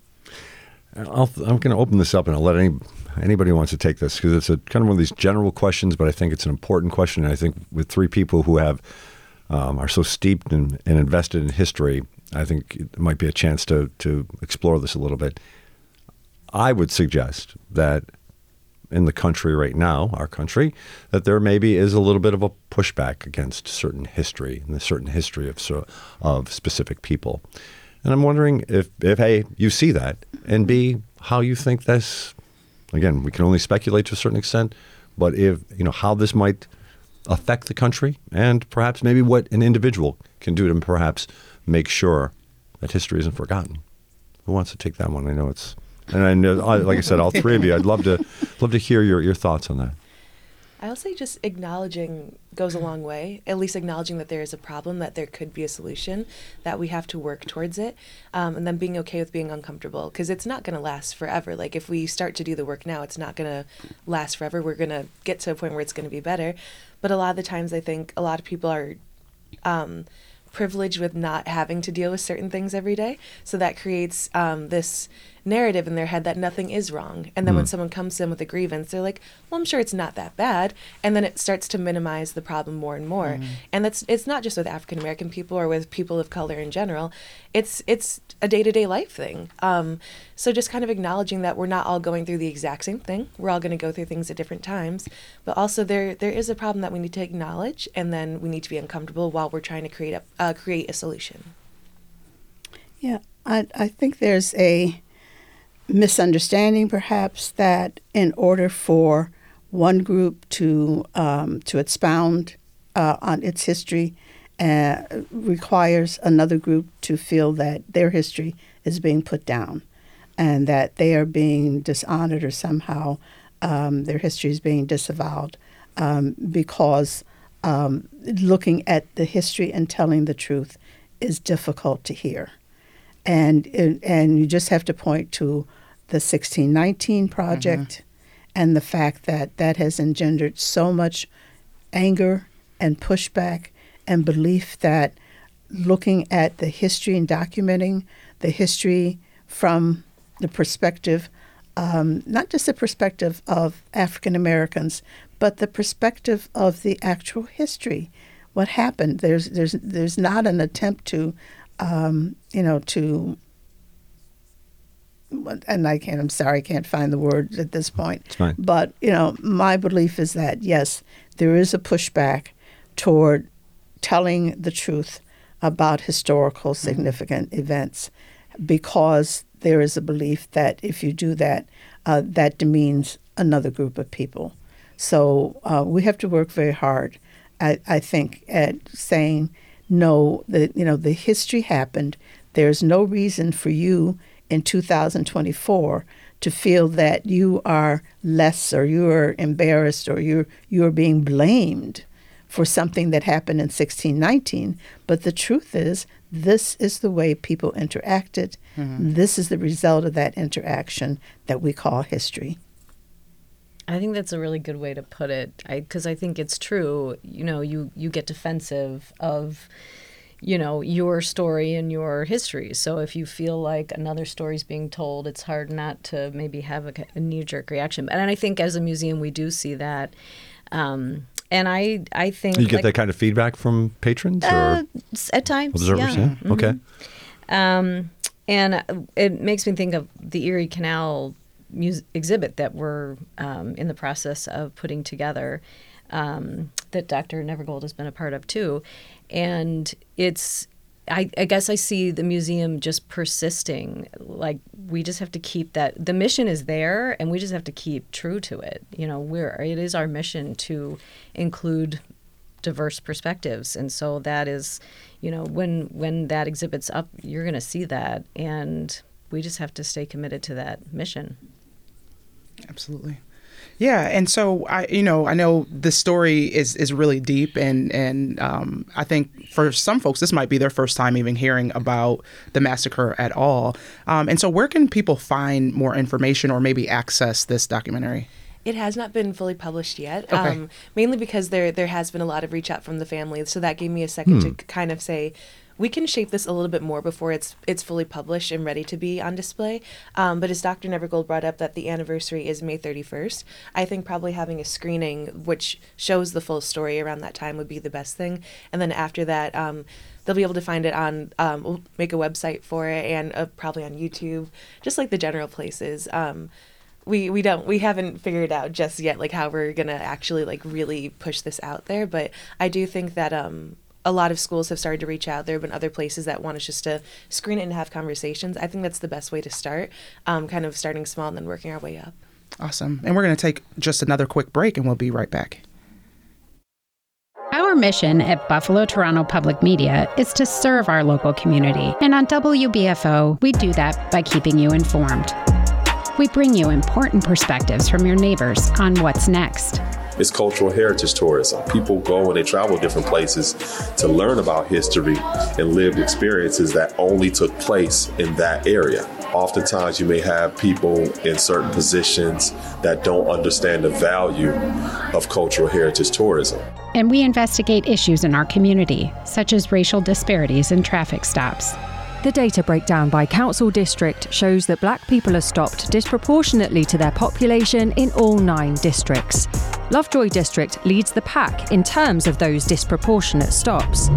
I'll, I'm going to open this up, and I'll let any anybody who wants to take this, because it's a kind of one of these general questions, but I think it's an important question. And I think with three people who have um, are so steeped and, and invested in history, I think it might be a chance to to explore this a little bit. I would suggest that in the country right now, our country, that there maybe is a little bit of a pushback against certain history and the certain history of so, of specific people. And I'm wondering if, if, A, you see that, and B, how you think this, again, we can only speculate to a certain extent, but if, you know, how this might affect the country and perhaps maybe what an individual can do to perhaps make sure that history isn't forgotten. Who wants to take that one? I know it's, and I know, like I said, all three of you, I'd love to love to hear your, your thoughts on that. I'll say just acknowledging goes a long way, at least acknowledging that there is a problem, that there could be a solution, that we have to work towards it, um, and then being okay with being uncomfortable, because it's not going to last forever. Like, if we start to do the work now, it's not going to last forever. We're going to get to a point where it's going to be better. But a lot of the times, I think a lot of people are um, privileged with not having to deal with certain things every day. So that creates um, this narrative in their head that nothing is wrong. And then mm. when someone comes to them with a grievance, they're like, well, I'm sure it's not that bad. And then it starts to minimize the problem more and more. Mm. And that's it's not just with African American people or with people of color in general. It's it's a day-to-day life thing. Um, so just kind of acknowledging that we're not all going through the exact same thing. We're all going to go through things at different times. But also there there is a problem that we need to acknowledge, and then we need to be uncomfortable while we're trying to create a uh, create a solution. Yeah, I I think there's a misunderstanding, perhaps, that in order for one group to um, to expound uh, on its history uh, requires another group to feel that their history is being put down and that they are being dishonored, or somehow um, their history is being disavowed um, because um, looking at the history and telling the truth is difficult to hear. And and you just have to point to the sixteen nineteen Project mm-hmm. and the fact that that has engendered so much anger and pushback and belief that looking at the history and documenting the history from the perspective, um, not just the perspective of African Americans, but the perspective of the actual history. What happened? There's there's there's not an attempt to Um, you know, to, and I can't, I'm sorry, I can't find the word at this point. It's fine. But, you know, my belief is that, yes, there is a pushback toward telling the truth about historical significant mm-hmm. events, because there is a belief that if you do that, uh, that demeans another group of people. So uh, we have to work very hard, I, I think, at saying, no, the you know the history happened. There's no reason for you in two thousand twenty-four to feel that you are less, or you are embarrassed, or you're you are being blamed for something that happened in sixteen nineteen. But the truth is, this is the way people interacted. Mm-hmm. This is the result of that interaction that we call history. I think that's a really good way to put it, because I, I think it's true. You know, you, you get defensive of, you know, your story and your history. So if you feel like another story is being told, it's hard not to maybe have a, a knee-jerk reaction. And I think as a museum, we do see that. Um, and I, I think you get like, that kind of feedback from patrons, or uh, at times, observers. Yeah. Yeah. Mm-hmm. Okay. Um, and it makes me think of the Erie Canal Muse- exhibit that we're um, in the process of putting together, um, that Doctor Nevergold has been a part of too. And it's, I, I guess I see the museum just persisting. Like, we just have to keep that, the mission is there, and we just have to keep true to it. You know, we're, it is our mission to include diverse perspectives. And so that is, you know, when, when that exhibit's up, you're going to see that. And we just have to stay committed to that mission. Absolutely. Yeah, and so I, you know, I know the story is is really deep, and and um, I think for some folks this might be their first time even hearing about the massacre at all. Um, and so, where can people find more information or maybe access this documentary? It has not been fully published yet, Okay. um, mainly because there there has been a lot of reach out from the family. So that gave me a second Hmm. to kind of say, we can shape this a little bit more before it's it's fully published and ready to be on display. Um, but as Doctor Nevergold brought up that the anniversary is May thirty-first, I think probably having a screening which shows the full story around that time would be the best thing. And then after that, um, they'll be able to find it on, um, we'll make a website for it, and uh, probably on YouTube, just like the general places. Um, we we don't we haven't figured out just yet like how we're gonna actually like really push this out there. But I do think that um. a lot of schools have started to reach out. There have been other places that want us just to screen it and have conversations. I think that's the best way to start, um, kind of starting small and then working our way up. Awesome. And we're going to take just another quick break, and we'll be right back. Our mission at Buffalo Toronto Public Media is to serve our local community. And on W B F O, we do that by keeping you informed. We bring you important perspectives from your neighbors on what's next. It's cultural heritage tourism. People go and they travel different places to learn about history and lived experiences that only took place in that area. Oftentimes you may have people in certain positions that don't understand the value of cultural heritage tourism. And we investigate issues in our community, such as racial disparities in traffic stops. The data breakdown by council district shows that black people are stopped disproportionately to their population in all nine districts. Lovejoy District leads the pack in terms of those disproportionate stops.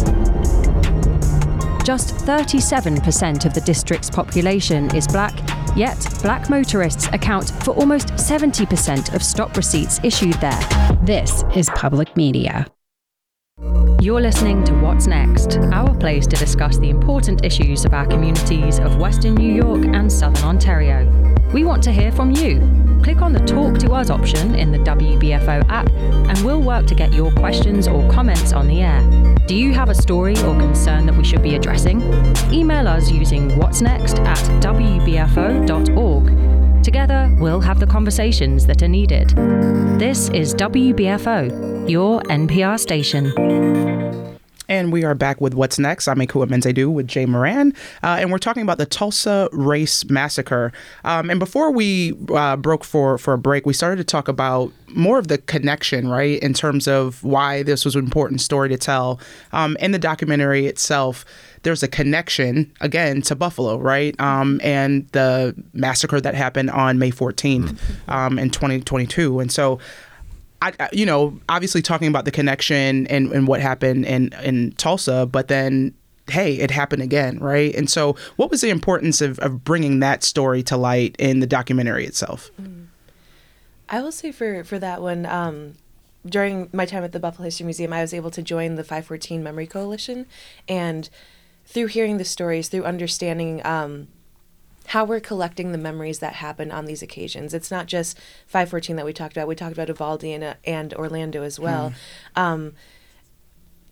Just thirty-seven percent of the district's population is black, yet black motorists account for almost seventy percent of stop receipts issued there. This is public media. You're listening to What's Next, our place to discuss the important issues of our communities of Western New York and Southern Ontario. We want to hear from you. Click on the Talk to Us option in the W B F O app, and we'll work to get your questions or comments on the air. Do you have a story or concern that we should be addressing? Email us using whatsnext at w b f o dot org. Together, we'll have the conversations that are needed. This is W B F O, your N P R station. And we are back with What's Next. I'm Akua Menzadu with Jay Moran, uh, and we're talking about the Tulsa Race Massacre. Um, and before we uh, broke for, for a break, we started to talk about more of the connection, right, in terms of why this was an important story to tell. Um, in the documentary itself, there's a connection, again, to Buffalo, right, um, and the massacre that happened on May fourteenth um, in twenty twenty-two. And so I, you know, obviously talking about the connection and, and what happened in, in Tulsa, but then, hey, it happened again, right? And so what was the importance of, of bringing that story to light in the documentary itself? I will say for, for that one, um, during my time at the Buffalo History Museum, I was able to join the five fourteen Memory Coalition. And through hearing the stories, through understanding um, how we're collecting the memories that happen on these occasions. It's not just five fourteen that we talked about. We talked about Uvalde and, uh, and Orlando as well. Mm. Um,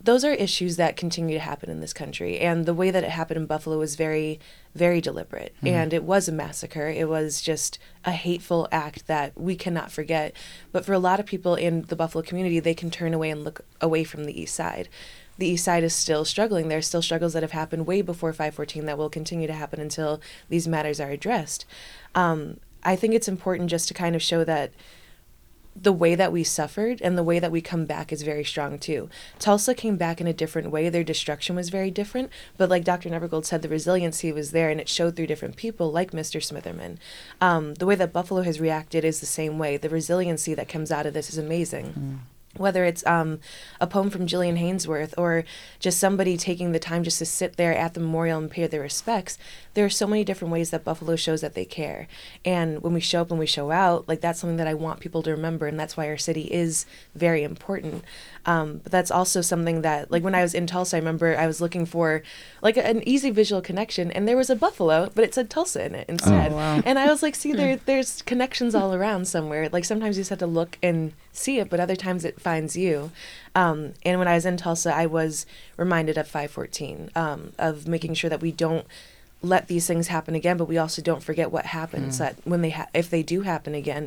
those are issues that continue to happen in this country. And the way that it happened in Buffalo was very, very deliberate. Mm. And it was a massacre. It was just a hateful act that we cannot forget. But for a lot of people in the Buffalo community, they can turn away and look away from the East Side. The East Side is still struggling. There are still struggles that have happened way before five fourteen that will continue to happen until these matters are addressed. Um, I think it's important just to kind of show that the way that we suffered and the way that we come back is very strong too. Tulsa came back in a different way. Their destruction was very different, but like Doctor Nevergold said, the resiliency was there, and it showed through different people like Mister Smitherman. Um, the way that Buffalo has reacted is the same way. The resiliency that comes out of this is amazing. Mm. Whether it's um, a poem from Jillian Hainsworth or just somebody taking the time just to sit there at the memorial and pay their respects, there are so many different ways that Buffalo shows that they care. And when we show up and we show out, like that's something that I want people to remember, and that's why our city is very important. Um, but that's also something that, like when I was in Tulsa, I remember I was looking for like an easy visual connection, and there was a buffalo, but it said Tulsa in it instead. Oh, wow. And I was like, see, there, there's connections all around somewhere. Like sometimes you just have to look and see it, but other times it finds you. Um, and when I was in Tulsa, I was reminded of five fourteen, um, of making sure that we don't let these things happen again, but we also don't forget what happened. Mm. So that when they ha- if they do happen again,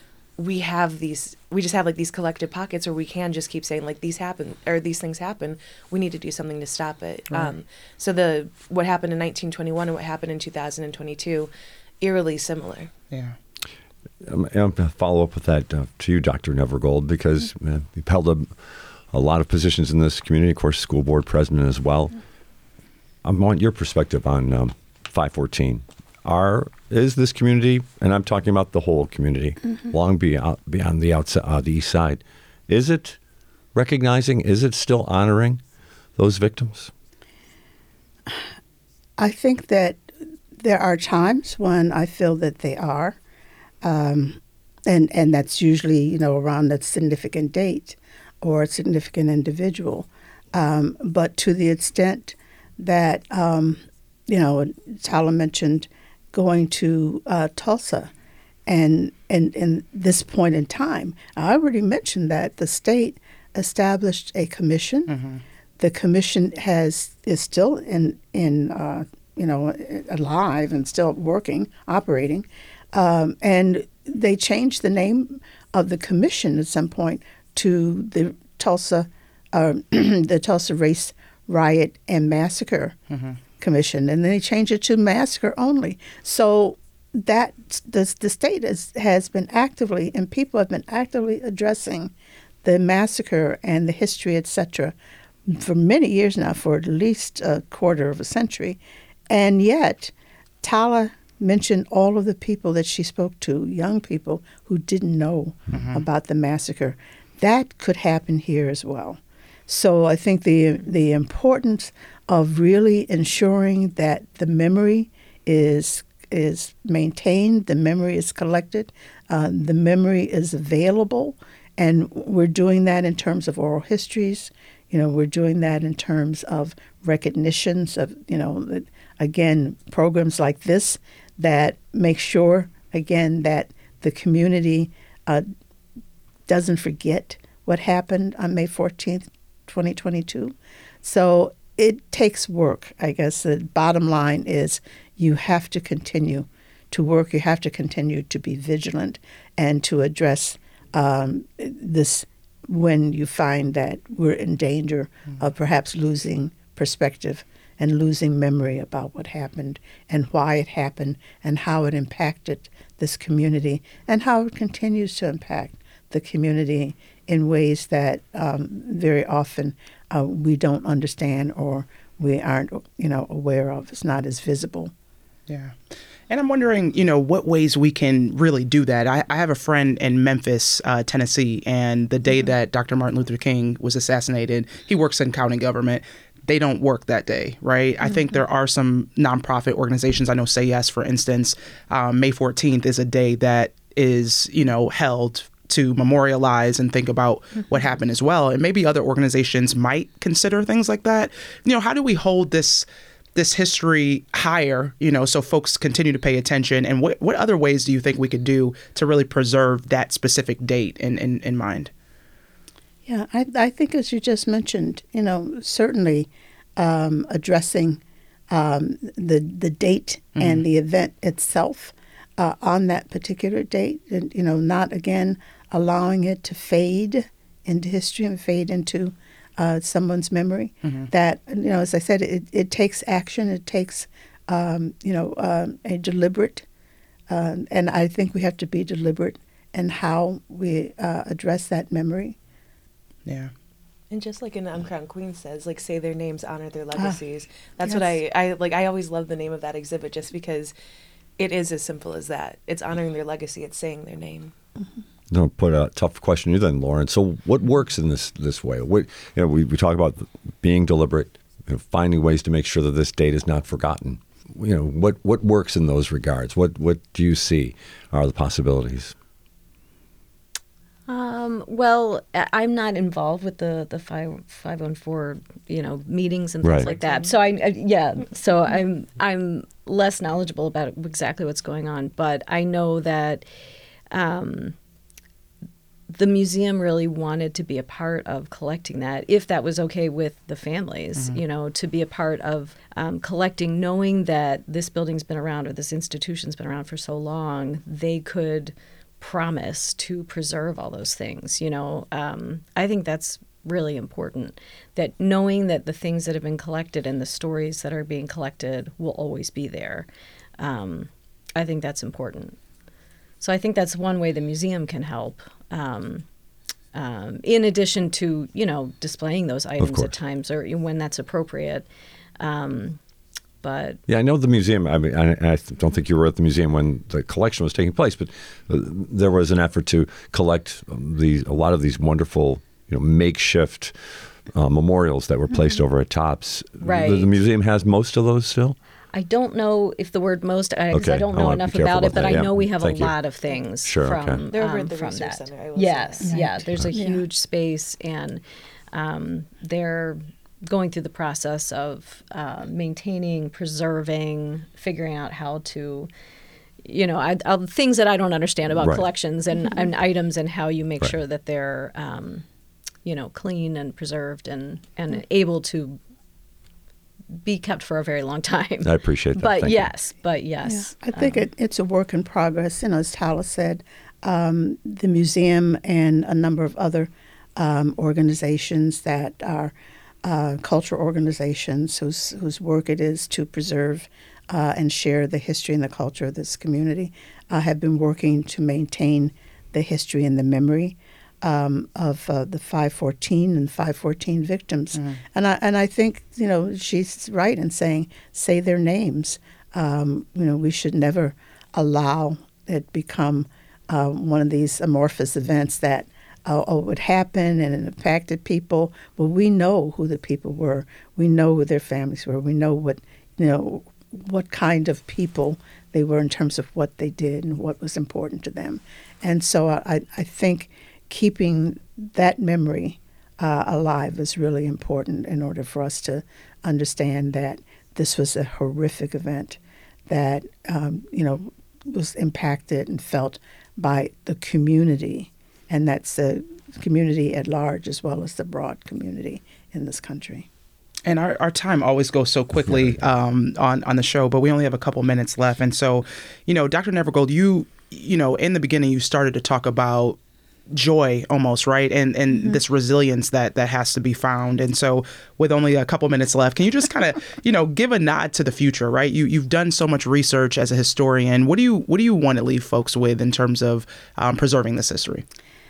we have these, we just have like these collective pockets where we can just keep saying like these happen or these things happen. We need to do something to stop it. Right. Um, so the, what happened in nineteen twenty-one and what happened in two thousand twenty-two, eerily similar. Yeah. I'm, I'm going to follow up with that uh, to you, Doctor Nevergold, because mm-hmm. uh, you've held a, a lot of positions in this community, of course, school board president as well. Mm-hmm. I want your perspective on um, five fourteen. Are is this community, and I'm talking about the whole community, mm-hmm. long beyond, beyond the outside, uh, the East Side, is it recognizing, is it still honoring those victims? I think that there are times when I feel that they are, um, and and that's usually, you know, around a significant date or a significant individual. Um, but to the extent that, um, you know, Tyler mentioned going to uh, Tulsa, and, and and this point in time, I already mentioned that the state established a commission. Mm-hmm. The commission has is still in in uh, you know alive and still working, operating, um, and they changed the name of the commission at some point to the Tulsa uh, the Tulsa Race Riot and Massacre mm-hmm. Commission, and then they changed it to massacre only. So that the, the state is, has been actively, and people have been actively addressing the massacre and the history, et cetera, for many years now, for at least a quarter of a century. And yet, Tala mentioned all of the people that she spoke to, young people who didn't know mm-hmm. about the massacre. That could happen here as well. So I think the the importance of really ensuring that the memory is is maintained, the memory is collected, uh, the memory is available, and we're doing that in terms of oral histories. You know, we're doing that in terms of recognitions of, you know, again, programs like this that make sure, again, that the community uh, doesn't forget what happened on May fourteenth, twenty twenty-two. So it takes work, I guess. The bottom line is you have to continue to work. You have to continue to be vigilant and to address um, this when you find that we're in danger mm-hmm. of perhaps losing perspective and losing memory about what happened and why it happened and how it impacted this community and how it continues to impact the community in ways that um, very often uh, we don't understand or we aren't, you know, aware of. It's not as visible. Yeah. And I'm wondering, you know, what ways we can really do that. I, I have a friend in Memphis, uh, Tennessee, and the day mm-hmm. that Doctor Martin Luther King was assassinated, he works in county government. They don't work that day, right? Mm-hmm. I think there are some nonprofit organizations. I know Say Yes, for instance. Um, May fourteenth is a day that is, you know, held to memorialize and think about mm-hmm. what happened as well. And maybe other organizations might consider things like that. You know, how do we hold this this history higher, you know, so folks continue to pay attention? And what what other ways do you think we could do to really preserve that specific date in, in, in mind? Yeah, I, I think as you just mentioned, you know, certainly um, addressing um, the the date mm-hmm. and the event itself uh, on that particular date, and you know, not again allowing it to fade into history and fade into uh, someone's memory. Mm-hmm. That, you know, as I said, it, it takes action. It takes um, you know um, a deliberate, uh, and I think we have to be deliberate in how we uh, address that memory. Yeah. And just like an Uncrowned Queen says, like, say their names, honor their legacies. Ah, That's yes. what I, I, like, I always love the name of that exhibit just because it is as simple as that. It's honoring their legacy. It's saying their name. Mm-hmm. Don't put a tough question to you then, Lauren. So what works in this this way? What, you know, we, we talk about being deliberate, you know, finding ways to make sure that this date is not forgotten. You know, what, what works in those regards? What, what do you see are the possibilities? Um, well, I- I'm not involved with the the five five one four, you know, meetings and things Right. like that. So I, I yeah, so I'm I'm less knowledgeable about exactly what's going on, but I know that um, the museum really wanted to be a part of collecting that, if that was okay with the families, mm-hmm. you know, to be a part of um, collecting, knowing that this building's been around or this institution's been around for so long, they could promise to preserve all those things. You know, um, I think that's really important, that knowing that the things that have been collected and the stories that are being collected will always be there. Um, I think that's important. So I think that's one way the museum can help. Um, um, in addition to, you know, displaying those items at times or when that's appropriate. Um, But yeah, I know the museum. I mean, I, I don't think you were at the museum when the collection was taking place, but uh, there was an effort to collect these a lot of these wonderful, you know, makeshift uh, memorials that were placed mm-hmm. over at Tops. Right. The, the museum has most of those still. I don't know if the word most, because okay. I don't know I enough about, about it, but that. I yeah. know we have Thank a you. lot of things sure, from, okay. They're over um, at the from Research that. Center. I will yes, say that. yeah. There's a Yeah. huge space, and um, they're going through the process of uh, maintaining, preserving, figuring out how to, you know, I, I, things that I don't understand about right. collections and, Mm-hmm. and items and how you make right. sure that they're, um, you know, clean and preserved and, and mm-hmm. able to be kept for a very long time. I appreciate that. But Thank yes, you. but yes. Yeah, I think um, it, it's a work in progress. You know, as Tala said, um, the museum and a number of other um, organizations that are uh, cultural organizations whose whose work it is to preserve uh, and share the history and the culture of this community uh, have been working to maintain the history and the memory um, of uh, the five fourteen and five fourteen victims. Mm. And I and I think, you know, she's right in saying, say their names. Um, you know, we should never allow it become uh, one of these amorphous events that uh, oh, it would happen and it impacted people. Well, we know who the people were. We know who their families were. We know what, you know, what kind of people they were in terms of what they did and what was important to them. And so I, I think keeping that memory uh, alive is really important in order for us to understand that this was a horrific event that, um, you know, was impacted and felt by the community, and that's the community at large as well as the broad community in this country. And our, our time always goes so quickly um, on, on the show, but we only have a couple minutes left. And so, you know, Doctor Nevergold, you, you know, in the beginning, you started to talk about joy almost, right? And and mm-hmm. this resilience that that has to be found. And so with only a couple minutes left, can you just kind of, you know, give a nod to the future, right? You, you've done so much research as a historian. What do you what do you want to leave folks with in terms of um, preserving this history?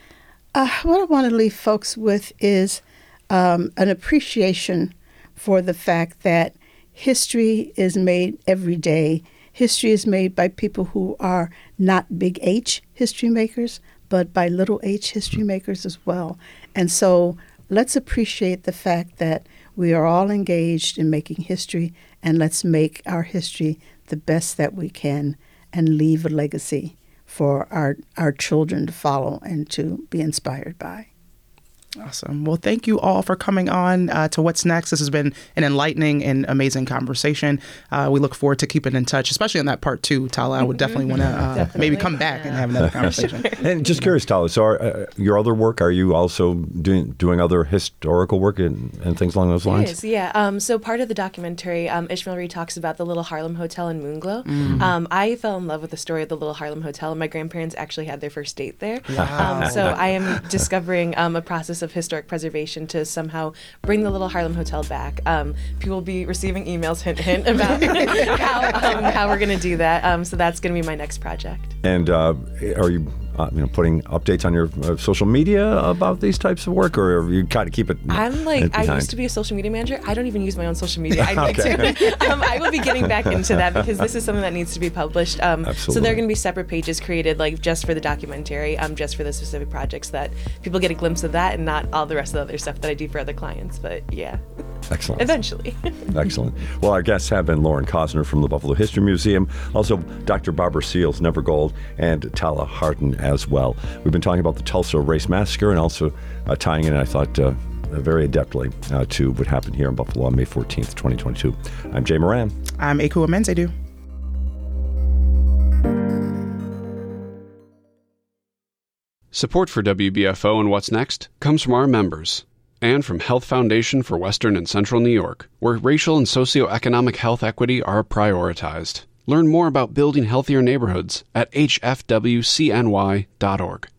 Uh, what I want to leave folks with is um, an appreciation for the fact that history is made every day. History is made by people who are not big H history makers, but by little h history makers as well. And so let's appreciate the fact that we are all engaged in making history, and let's make our history the best that we can and leave a legacy for our, our children to follow and to be inspired by. Awesome. Well, thank you all for coming on uh, to What's Next. This has been an enlightening and amazing conversation. Uh, we look forward to keeping in touch, especially on that part two, Tala. I would definitely want to uh, maybe come back and have another conversation. And just curious, Tala, so are, uh, your other work, are you also doing doing other historical work and, and things along those lines? It is, yeah. Um, so part of the documentary, um, Ishmael Reed talks about the Little Harlem Hotel in Moonglow. Mm. Um, I fell in love with the story of the Little Harlem Hotel, and my grandparents actually had their first date there. Wow. Um, so I am discovering um, a process of historic preservation to somehow bring the Little Harlem Hotel back. Um, people will be receiving emails, hint, hint, about how, um, how we're going to do that. Um, so that's going to be my next project. And uh, are you uh, you know, putting updates on your uh, social media about these types of work, or you kind of keep it I'm like, behind? I used to be a social media manager. I don't even use my own social media. I need Okay. to. um, I will be getting back into that because this is something that needs to be published. Um, so Absolutely. there are going to be separate pages created like just for the documentary, um, just for the specific projects that people get a glimpse of that and not all the rest of the other stuff that I do for other clients. But yeah. Excellent. Eventually. Excellent. Well, our guests have been Lauren Cosner from the Buffalo History Museum, also Doctor Barbara Seals, Nevergold, and Tala Harden as well. We've been talking about the Tulsa Race Massacre and also uh, tying in, I thought, uh, very adeptly uh, to what happened here in Buffalo on May fourteenth, twenty twenty-two. I'm Jay Moran. I'm Ekua Menzedu. Support for W B F O and What's Next comes from our members and from Health Foundation for Western and Central New York, where racial and socioeconomic health equity are prioritized. Learn more about building healthier neighborhoods at h f w c n y dot org.